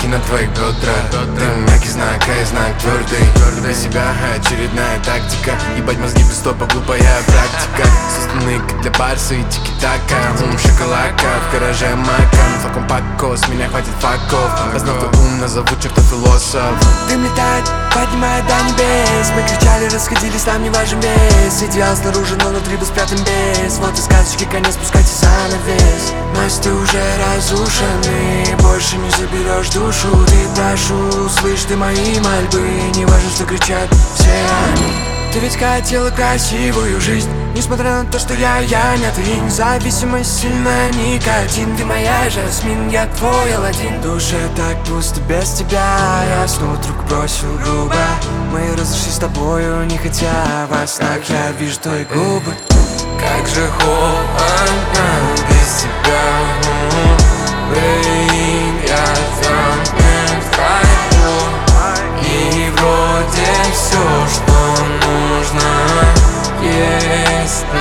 руки на твоих бедрах. Ты мягкий знак, а я знак твердый. Для себя очередная тактика. Ебать мозги без стопа, глупая практика. Созданы как для барса и тики-така. Ум шоколадка, в гараже мака. Флакон пако, с меня хватит факов. Познав твой ум, назову черта философ. Дым летает, поднимает до небес. Мы кричали, расходились, нам не важен вес. Идеал снаружи, но внутри был спрятан без. Вот и сказочки, конец, спускайте занавес. Мосты уже разрушены, больше не заберешь душу. Ты прошу, слышь ты мои мольбы. Не важно, что кричат все они. Ты ведь хотела красивую жизнь, несмотря на то, что я не ты. Зависимость сильная, никотин. Ты моя Жасмин, я твой Аладдин. В душе так пусто без тебя. Я снова вдруг бросил грубо. Мы разошлись с тобою, не хотя во снах я вижу твои губы. Как же холодно без тебя. Блин, я замкнут в кайфу. И вроде все, что нужно, есть.